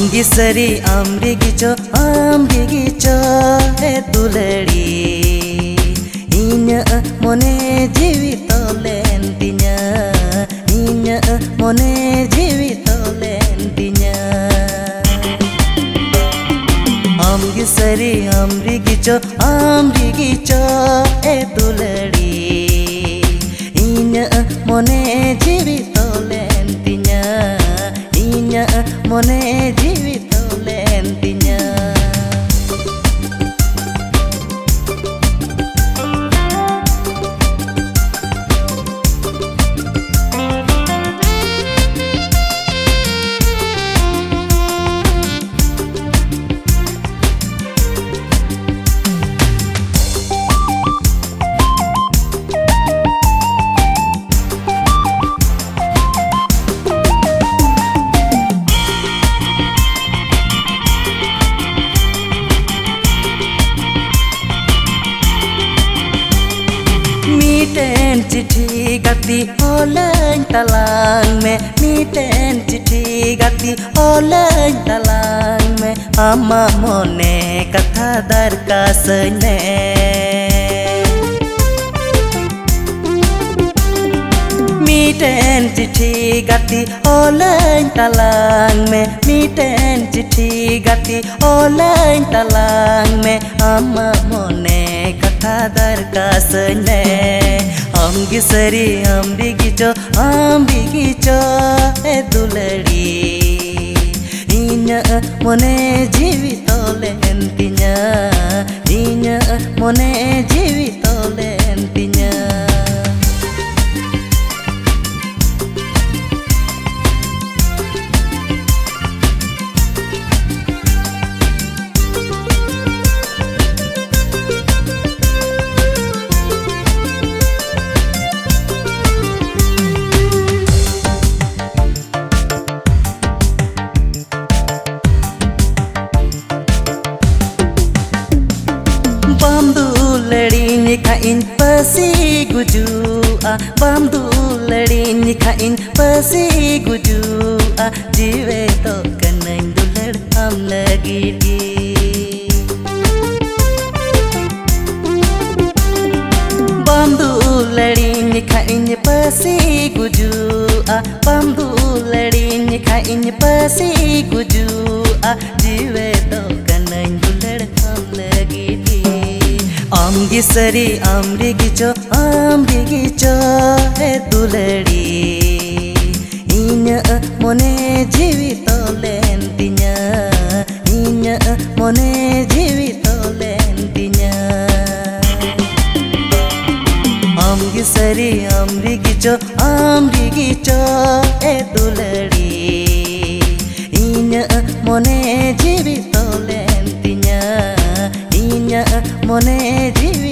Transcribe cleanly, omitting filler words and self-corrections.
गिसरी आमरिगिचो हे दुलड़ी इन्या मोने जीवी तोलेन तिnya इन्या मोने जीवी तोलेन तिnya गिसरी आमरिगिचो हे दुलड़ी इन्या मोने जीवी तोलेन तिnya इन्या मोने जीवी तोलेन तिnya मीटेन चिट्ठी गति होलन तलांग में मीटेन चिट्ठी गति होलन तलांग में आमा मोने कथा दरकास ने मीटेन चिट्ठी गति होलन तलांग में मीटेन चिट्ठी गति होलन तलांग में आमा मोने कथा दरकास ने गिसरी आमरिगिचो हे दुलड़ी इन्या मोने जीवी तोलेन तिnya इन्या मोने जीवी तोलेन तिnya Nikain pasi gujua bamdu ladi nikain pasi gujua jiwe to kanain dulad am lagi di bamdu ladi nikain pasi gujua bamdu ladi nikain pasi gujua jiwe to kanain dulad am lagi di गिसरी आमरिगिचो हे दुलड़ी इन्या मोने जीवी तोलेन तिnya इन्या मोने जीवी तोलेन तिnya गिसरी आमरिगिचो हे दुलड़ी इन्या मोने जीवी तोलेन तिnya इन्या मोने जीवी